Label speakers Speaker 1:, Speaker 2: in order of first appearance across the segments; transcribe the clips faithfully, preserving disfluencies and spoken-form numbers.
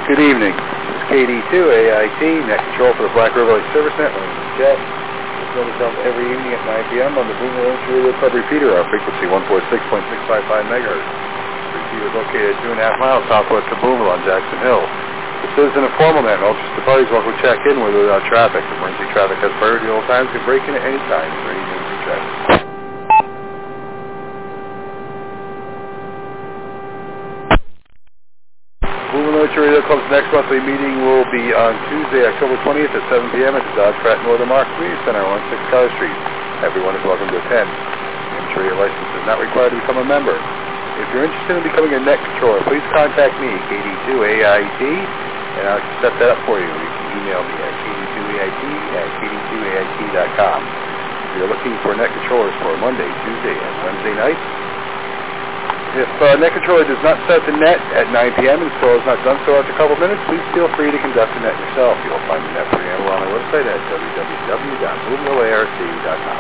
Speaker 1: Good evening. This is K D two A I T, net control for the Black River Lake Service Net. My name is Jeff. This goes up every evening at nine p m on the Boomer Ranch Radio Club repeater, our frequency one forty-six point six five five megahertz. The repeater is located two and a half miles southwest of Boomer on Jackson Hill. This is an informal net, and all just the parties welcome to check in with or without traffic. Emergency traffic has priority all times, can break in at any time for any emergency traffic. Radio Club's next monthly meeting will be on Tuesday, October twentieth at seven p m at the Dodge Pratt Northern Mars Community Center on six College Street. Everyone is welcome to attend. The radio license is not required to become a member. If you're interested in becoming a net controller, please contact me, K D two A I T, and I'll set that up for you. You can email me at K D two A I T at K D two A I T dot com. If you're looking for net controllers for Monday, Tuesday, and Wednesday nights, if uh, net controller does not start the net at nine p m and still has not done so after a couple minutes, please feel free to conduct the net yourself. You'll find the net preamble on our website at w w w dot boomville A R C dot com.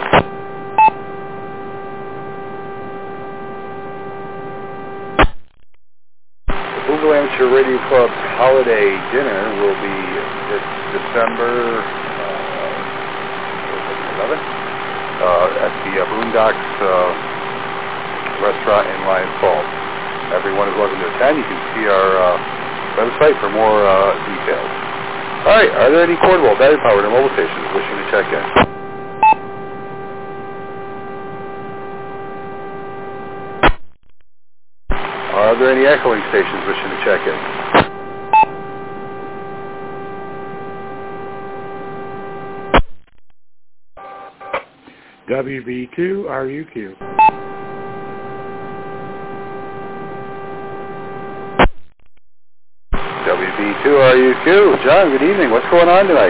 Speaker 1: The Boomville Amateur Radio Club's holiday dinner will be this December uh, eleventh uh, at the uh, Boondocks uh, restaurant in Lions Falls. Everyone is welcome to attend. You can see our uh, website for more uh, details. All right, are there any portable, battery-powered, or mobile stations wishing to check in? Are there any echoing stations wishing to check in?
Speaker 2: W B two R U Q.
Speaker 1: W B two R U Q. John, good evening. What's going on tonight?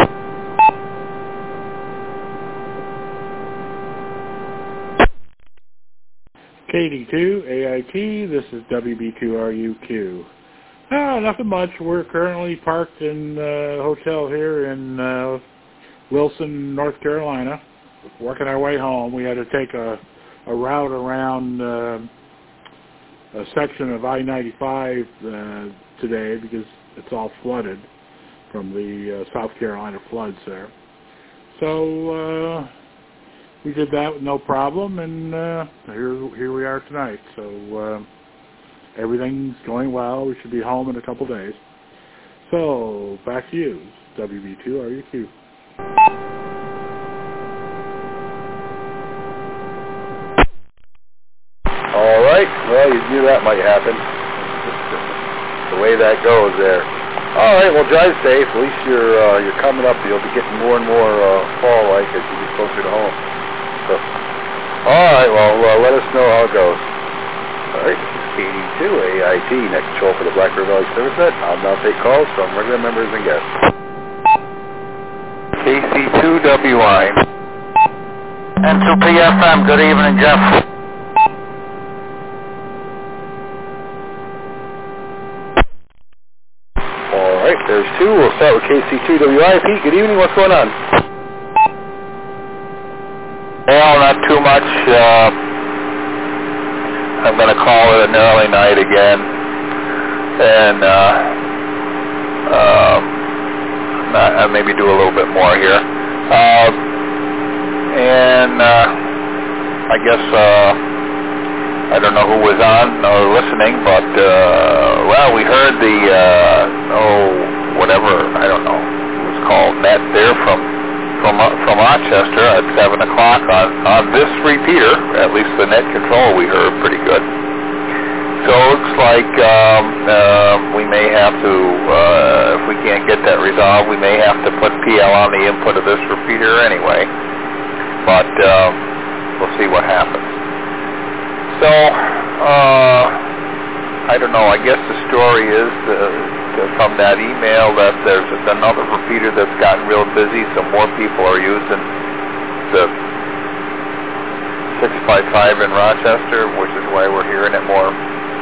Speaker 2: K D two A I T, this is W B two R U Q. Oh, nothing much. We're currently parked in a hotel here in uh, Wilson, North Carolina, working our way home. We had to take a, a route around uh, a section of I ninety-five uh, today because it's all flooded from the uh, South Carolina floods there. So uh, we did that with no problem, and uh, here here we are tonight. So uh, everything's going well. We should be home in a couple days. So back to you, W B two R U Q.
Speaker 1: All right. Well, you knew that might happen. The way that goes there. All right. Well, drive safe. At least you're uh, you're coming up. You'll be getting more and more uh, fall-like as you get closer to home. So, all right. Well, uh, let us know how it goes. All right. This is K D two A I T, net control for the Black River Valley Service Net. I'll now take calls from regular members and guests. K C two W I.
Speaker 3: N two P F M. Good evening, Jeff.
Speaker 1: There's two. We'll start with K C two W I. Pete, good evening. What's going on?
Speaker 3: Well, not too much. Uh, I'm going to call it an early night again. And uh, uh, not, maybe do a little bit more here. Uh, and uh, I guess... Uh, I don't know who was on or listening, but, uh, well, we heard the, uh, oh, whatever, I don't know, it was called net there from from from Rochester at seven o'clock on, on this repeater, at least the net control we heard pretty good. So it looks like um, uh, we may have to, uh, if we can't get that resolved, we may have to put P L on the input of this repeater anyway. But um, we'll see what happens. So, uh, I don't know, I guess the story is uh, from that email that there's another repeater that's gotten real busy, so more people are using the six five five in Rochester, which is why we're hearing it more.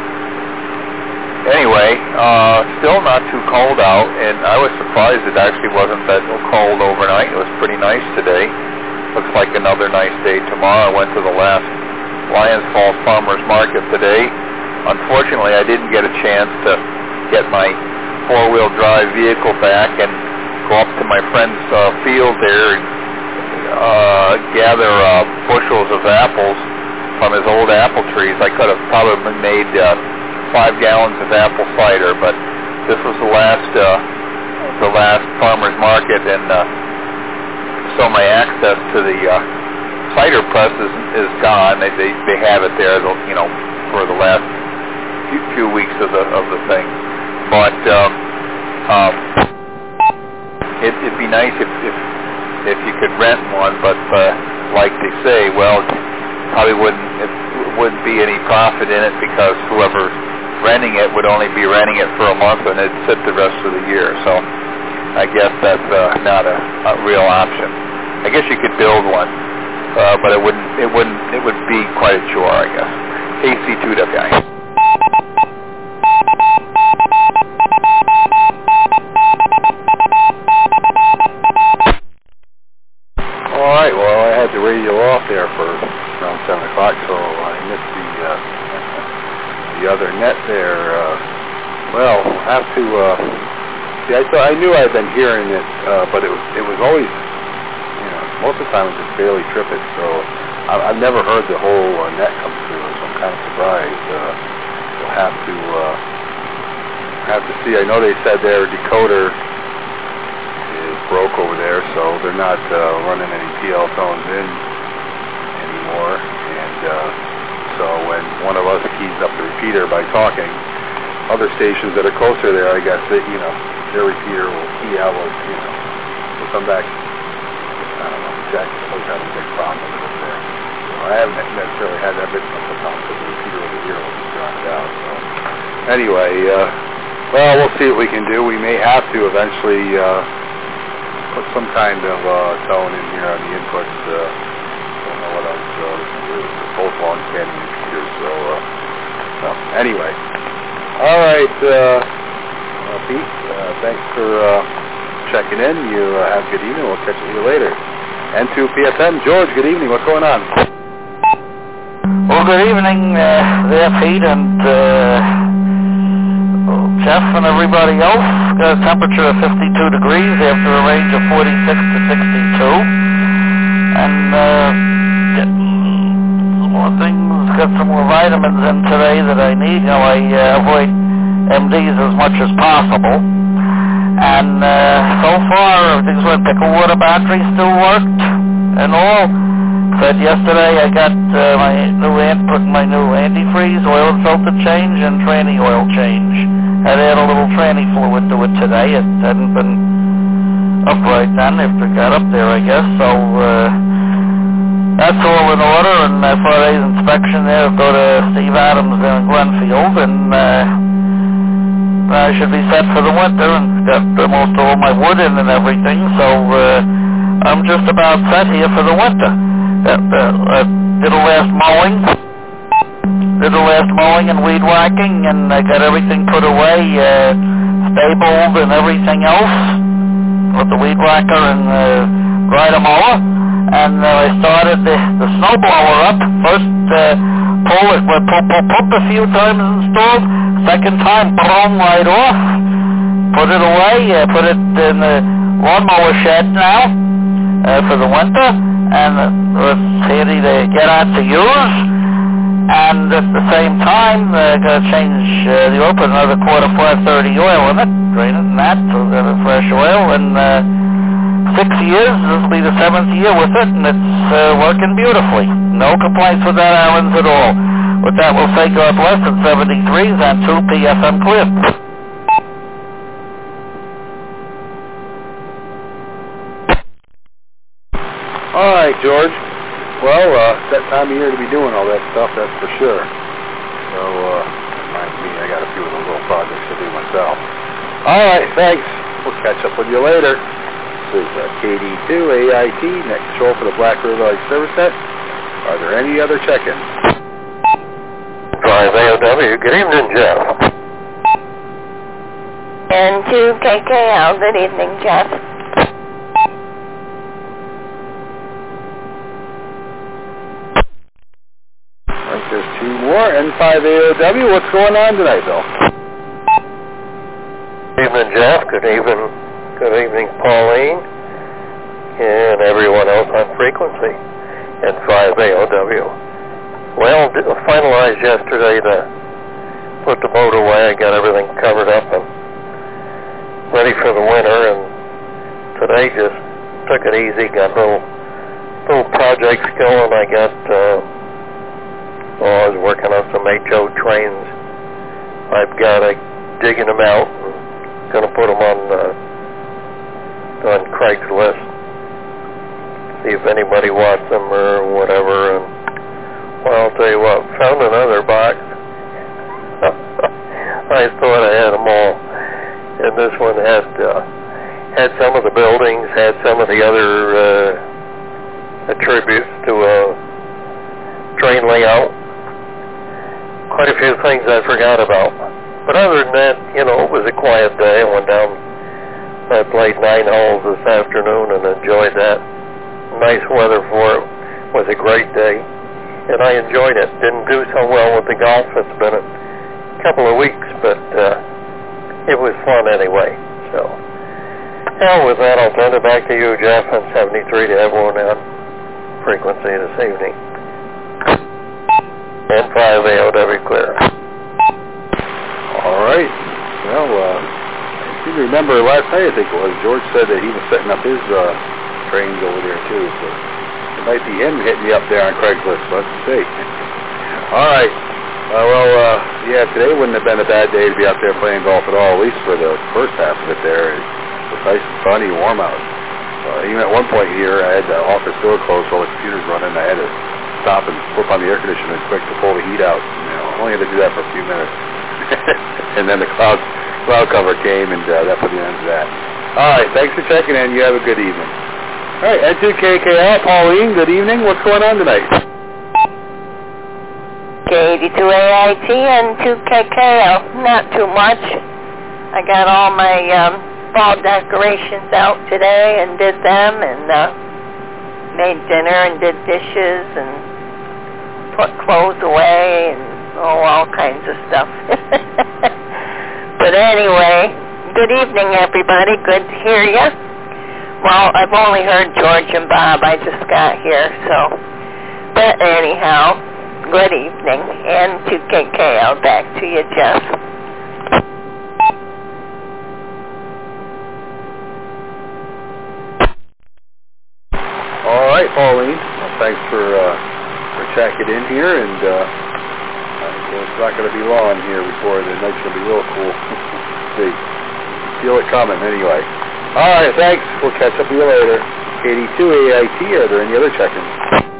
Speaker 3: Anyway, uh, still not too cold out, and I was surprised it actually wasn't that cold overnight. It was pretty nice today. Looks like another nice day tomorrow. I went to the last Lions Falls Farmers Market today. Unfortunately, I didn't get a chance to get my four-wheel drive vehicle back and go up to my friend's uh, field there and uh, gather uh, bushels of apples from his old apple trees. I could have probably made uh, five gallons of apple cider, but this was the last uh, the last farmer's market, and uh, so my access to the uh, cider press is, is gone. They, they they have it there, you know, for the last few, few weeks of the of the thing. But um, um, it, it'd be nice if, if if you could rent one, but uh, like they say, well, probably wouldn't it wouldn't be any profit in it because whoever's renting it would only be renting it for a month and it'd sit the rest of the year. So I guess that's uh, not a, a real option. I guess you could build one, uh, but it wouldn't it wouldn't it would be quite a chore, I guess. A C two W I.
Speaker 1: All right, well, I had the radio off there for around seven o'clock, so I missed the uh, the other net there. Uh, well, I'll have to, uh, see, I, thought, I knew I had been hearing it, uh, but it was, it was always, you know, most of the time it was just barely tripping, so I, I've never heard the whole uh, net come through, so I'm kind of surprised. Uh, we'll have to, uh, have to see. I know they said their decoder broke over there, so they're not uh, running any P L tones in anymore, and uh, so when one of us keys up the repeater by talking, other stations that are closer there, I guess that, you know, their repeater will key out, will, you know, will come back. I don't know, Jack always having a big problem with it there. So I haven't necessarily had that big of a problem because the repeater over here will just drown it out. So anyway, uh, well, we'll see what we can do. We may have to eventually uh, put some kind of uh, tone in here on the inputs. Uh, don't know what else. Uh, they're both long-standing repeaters. So, uh, well, anyway. All right, uh, uh, Pete. Uh, thanks for uh, checking in. You uh, have a good evening. We'll catch you later. N two P F M. George, good evening. What's going on?
Speaker 4: Well, good evening uh, there, Pete, and uh, Jeff and everybody else. Got a temperature of fifty-two degrees after a range of forty-six to sixty-two. And uh, get some more things, got some more vitamins in today that I need. You know, I uh, avoid M Ds as much as possible. And uh, so far, everything's went. Pickle water battery still worked and all. Said yesterday I got uh, my new ant, put my new antifreeze, oil and filter change, and tranny oil change. Had to add a little tranny fluid to it today. It hadn't been upright then. It got up there, I guess. So uh, that's all in order. And uh, Friday's inspection there, I'll go to Steve Adams there in Glenfield, and uh, I should be set for the winter and got almost all my wood in and everything. So uh, I'm just about set here for the winter. Uh, uh, did a last mowing, did a last mowing and weed whacking, and I got everything put away, uh, stabled and everything else with the weed whacker and uh, rider mower. And uh, I started the, the snow blower up. First, uh, pull it, well, pull, pull, pull a few times installed. Second time, blown right off. Put it away. Uh, put it in the lawnmower shed now uh, for the winter. And it was handy to get out to use, and at the same time, uh, got to change uh, the oil, put another quarter five thirty oil in it, drain it and that, so get a fresh oil, and uh, six years, this will be the seventh year with it, and it's uh, working beautifully. No complaints with that Allen's at all. With that, we'll say God bless at seventy-threes and two P F M clear.
Speaker 1: All right, George. Well, uh, it's that time of year to be doing all that stuff, that's for sure. So, uh, reminds me, I got a few of those little projects to do myself. All right, thanks. We'll catch up with you later. This is uh, K D two A I T, next control for the Black River Light Service Net. Are there any other check-ins?
Speaker 5: Drive A O W. Good evening, Jeff.
Speaker 6: N two K K L. Good evening, Jeff.
Speaker 1: There's two more. N five A O W. What's going on tonight, Bill?
Speaker 5: Evening, evening, Jeff. Good evening, good evening, Pauline, and everyone else on frequency at five A O W. Well, finalized yesterday to put the boat away. I got everything covered up and ready for the winter, and today just took it easy. Got little little projects going. I got, uh, well, I was working on some H O trains. I've got a digging them out and going to put them on uh, on Craigslist. See if anybody wants them or whatever. And well, I'll tell you what, found another box. I thought I had them all, and this one had uh, had some of the buildings, had some of the other uh, attributes to a train layout. Quite a few things I forgot about. But other than that, you know, it was a quiet day. I went down, I played nine holes this afternoon and enjoyed that. Nice weather for it. It was a great day, and I enjoyed it. Didn't do so well with the golf. It's been a couple of weeks, but uh, it was fun anyway. So, hell with that, I'll turn it back to you, Jeff, on seventy-three to everyone on frequency this evening. And five A O W clear.
Speaker 1: All right. Well, uh, I seem to remember last night, I think it was, George said that he was setting up his uh, trains over there, too. So it might be him hitting me up there on Craigslist. Let's see. All right. Uh, well, uh, yeah, today wouldn't have been a bad day to be out there playing golf at all, at least for the first half of it there. It was nice and sunny, warm out. Uh, even at one point here, I had the office door closed while the computer's running. I had to stop and flip on the air conditioner quick to pull the heat out. You know, I only had to do that for a few minutes. And then the cloud cloud cover came, and uh, that put an end to that. All right, thanks for checking in. You have a good evening. All right, N two K K L, Pauline, good evening. What's going on tonight?
Speaker 6: K eighty-two A I T and two K K L. Not too much. I got all my um, fall decorations out today and did them, and uh, made dinner and did dishes and put clothes away and oh, all kinds of stuff. But anyway, good evening, everybody. Good to hear you. Well, I've only heard George and Bob. I just got here, so. But anyhow, good evening. And two K K L, back to you, Jeff.
Speaker 1: All right, Pauline. Well, thanks for uh, for checking in here, and uh, it's not going to be long here before the night's going to be real cool. See, feel it coming anyway. All right, thanks. We'll catch up with you later. eighty-two A I T, are there any other check-ins?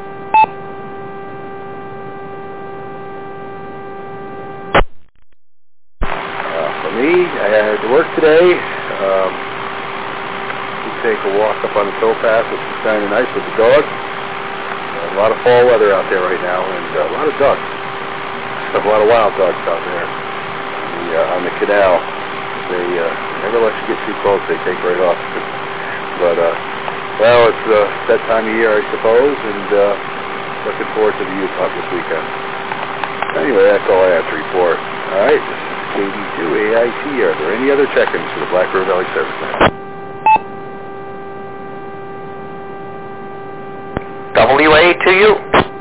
Speaker 1: Uh, for me, I had to work today. Um, take a walk up on the towpath, which is kind of nice with the dog. Uh, a lot of fall weather out there right now, and uh, a lot of ducks. Have a lot of wild dogs out there on the, uh, on the canal. They uh, never let you get too close. They take right off. But, uh, well, it's uh, that time of year, I suppose, and uh, looking forward to the youth hunt this weekend. Anyway, that's all I have to report. All right, this is K D two A I T. Are there any other check-ins for the Black River Valley Service Center?
Speaker 4: W A to you.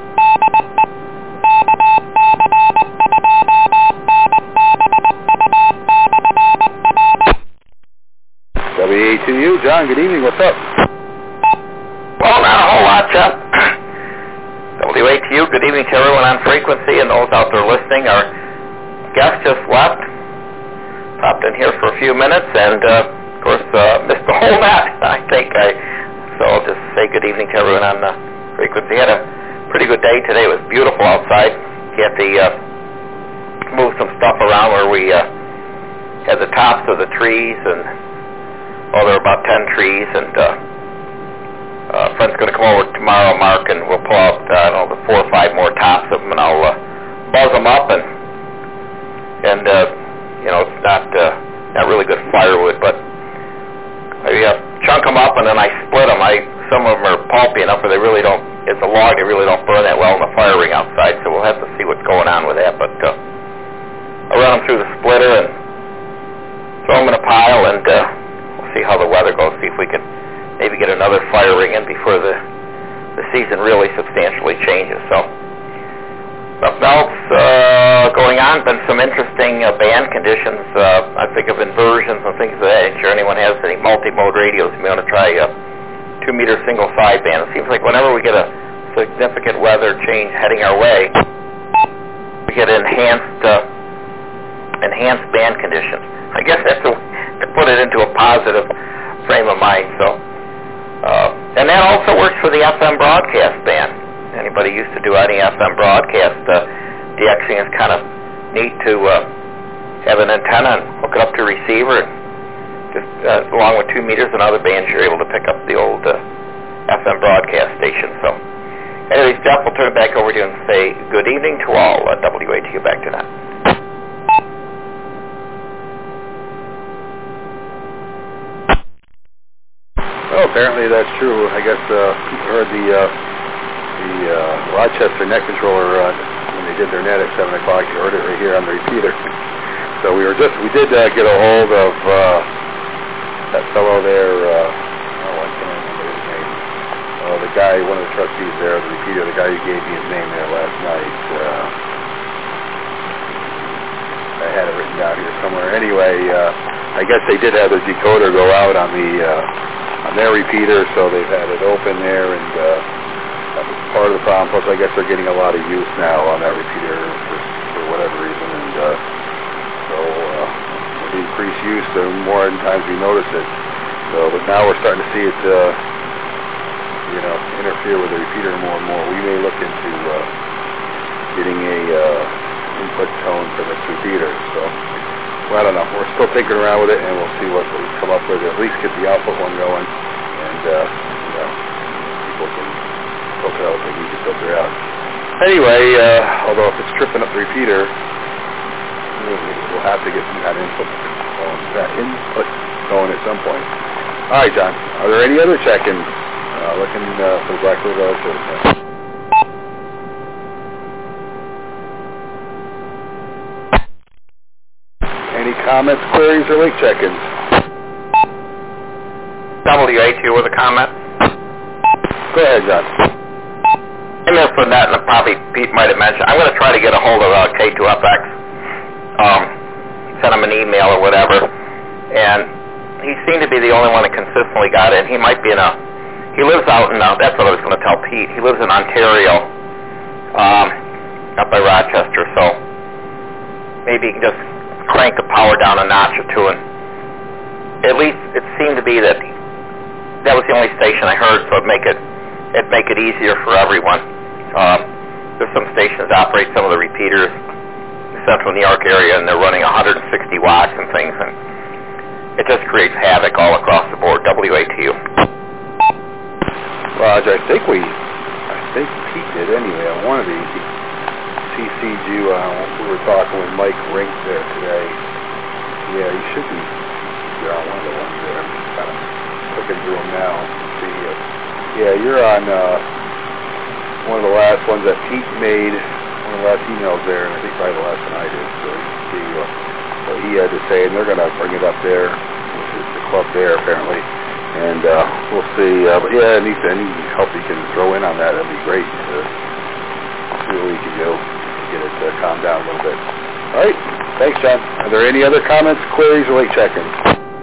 Speaker 1: W A to you. John, good evening. What's up?
Speaker 4: Well, not a whole lot, Jeff. W A to you. Good evening to everyone on frequency and those out there listening. Our guest just left. Popped in here for a few minutes and, uh, of course, uh, missed the whole lot, I think. I, so I'll just say good evening to everyone on the frequency. Had a pretty good day today. It was beautiful outside. You had to uh, move some stuff around where we uh, had the tops of the trees, and oh, there were about ten trees, and uh, uh, a friend's going to come over tomorrow, Mark, and we'll pull out, uh, I don't know, the four or five more tops of them, and I'll uh, buzz them up, and, and uh, you know, it's not, uh, not really good firewood, but I uh, chunk them up, and then I split them. I Some of them are pulpy enough where they really don't, it's a log, they really don't burn that well in the fire ring outside, so we'll have to see what's going on with that. But uh, I run them through the splitter and throw them in a pile, and how the weather goes, see if we can maybe get another fire ring in before the, the season really substantially changes. So, something else uh, going on, been some interesting uh, band conditions. Uh, I think of inversions and things of that nature. Anyone has any multi-mode radios, you may want to try a two-meter single sideband. It seems like whenever we get a significant weather change heading our way, we get enhanced uh, enhanced band conditions. I guess that's to, to put it into a positive frame of mind. So, uh, and that also works for the F M broadcast band. Anybody used to do any F M broadcast, uh, DXing is kind of neat to uh, have an antenna and hook it up to a receiver. And just uh, along with two meters and other bands, you're able to pick up the old uh, F M broadcast station. So, anyways, Jeff, we'll turn it back over to you and say good evening to all. Uh, W A T U back to that.
Speaker 1: Well, apparently that's true. I guess uh, people heard the uh, the uh, Rochester net controller uh, when they did their net at seven o'clock. You heard it right here on the repeater. So we were just we did uh, get a hold of uh, that fellow there. Uh, oh, I can't remember his name. Oh, the guy, one of the trustees there, the repeater, the guy who gave me his name there last night. Uh, I had it written down here somewhere. Anyway, uh, I guess they did have the decoder go out on the. Uh, on their repeater, so they've had it open there, and uh, that was part of the problem. Plus, I guess they're getting a lot of use now on that repeater for, for whatever reason, and uh, so uh, with increased use, the more times we notice it. So, but now we're starting to see it, uh, you know, interfere with the repeater more and more. We may look into uh, getting a uh, input tone for this repeater. So. Well, I don't know. We're still thinking around with it, and we'll see what we come up with. At least get the output one going, and uh, you know, people can filter out what they need to filter out. Anyway, uh, although if it's tripping up the repeater, we'll have to get some kind of input going, that input going at some point. All right, John. Are there any other check-ins? Uh, looking uh, for the Black River Service. Any comments, queries, or late check-ins?
Speaker 4: W A T U with a comment.
Speaker 1: Go ahead, John.
Speaker 4: I'm here for that, and probably Pete might have mentioned. I'm going to try to get a hold of uh, K two F X. Um, send him an email or whatever. And he seemed to be the only one that consistently got it. He might be in a... He lives out in... Uh, that's what I was going to tell Pete. He lives in Ontario, um, up by Rochester. So maybe he can just crank the power down a notch or two, and at least it seemed to be that that was the only station I heard, so it'd make it it'd make it easier for everyone. Uh, there's some stations that operate some of the repeaters in the central New York area, and they're running one hundred sixty watts and things, and it just creates havoc all across the board. W A T U.
Speaker 1: Roger, I think we, I think Pete did anyway on one of these. He C C'd you, uh, we were talking with Mike Rink there today. Yeah, he should be you're on one of the ones there. I'm just kind of looking through them now. See, uh, yeah, you're on uh, one of the last ones that Pete made, one of the last emails there, and I think probably the last one I did. So you can see uh, what he had to say, and they're going to bring it up there, which is the club there apparently. And uh, we'll see. Uh, but yeah, any, any help he can throw in on that, that'd be great. Uh, see what we can do. Get it uh, calmed down a little bit. All right. Thanks, John. Are there any other comments, queries, or late check-ins?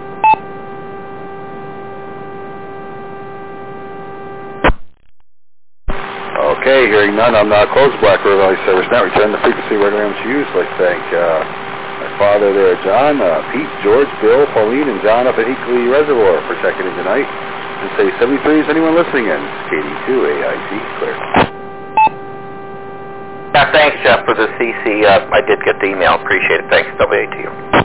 Speaker 1: Okay, hearing none, I'm now closed. Black River Valley Service now return the frequency where I'm to use. I'd like to thank uh, my father there, John, uh, Pete, George, Bill, Pauline, and John up at Hinkley Reservoir for checking in tonight. And say seventy-three is anyone listening in. K D two A I T, clear.
Speaker 4: Yeah, thanks, Jeff, for the C C. Uh, I did get the email. Appreciate it. Thanks, W A T U.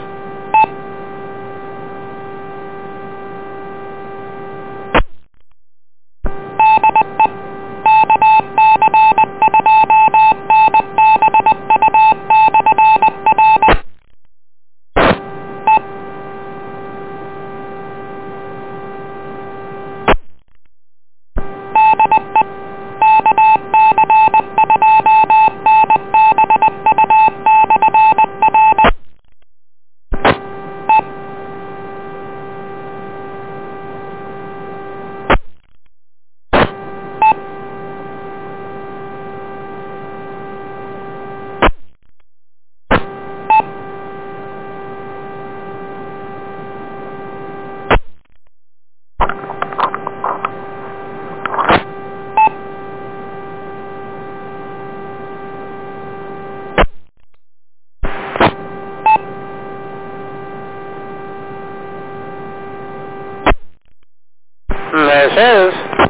Speaker 7: is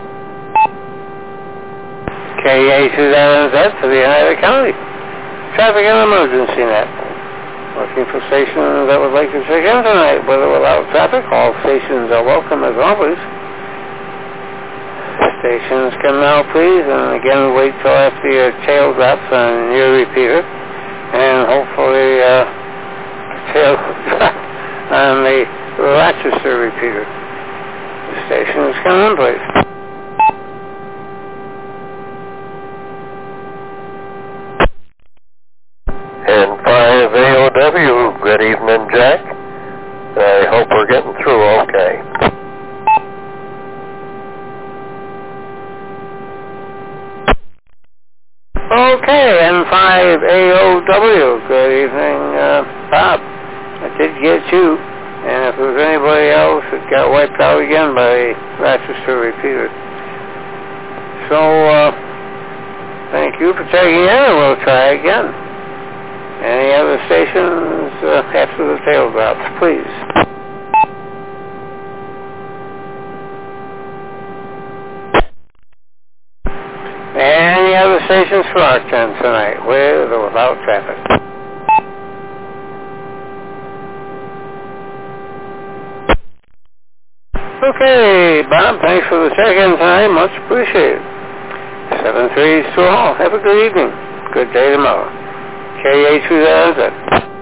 Speaker 7: K A two thousand Z for the United County Traffic and Emergency Net. Looking for stations that would like to check in tonight, with or without traffic. All stations are welcome as always. Stations come now, please, and again wait till after your tail drops on your repeater, and hopefully uh, tail drop on the Rochester repeater. The stations come in, please.
Speaker 5: And five A O W, good evening, Jack. I hope we're getting through okay.
Speaker 7: Okay, N five A O W, good evening, uh, Bob. I did get you, and if there was anybody else, it got wiped out again by Rochester repeater. So, uh, thank you for checking in, and we'll try again. Any other stations uh, after the tail drops, please? Any other stations for our turn tonight, with or without traffic? Okay, Bob, thanks for the check-in tonight. Much appreciated. seven three to all. Have a good evening. Good day tomorrow. K A two thousand.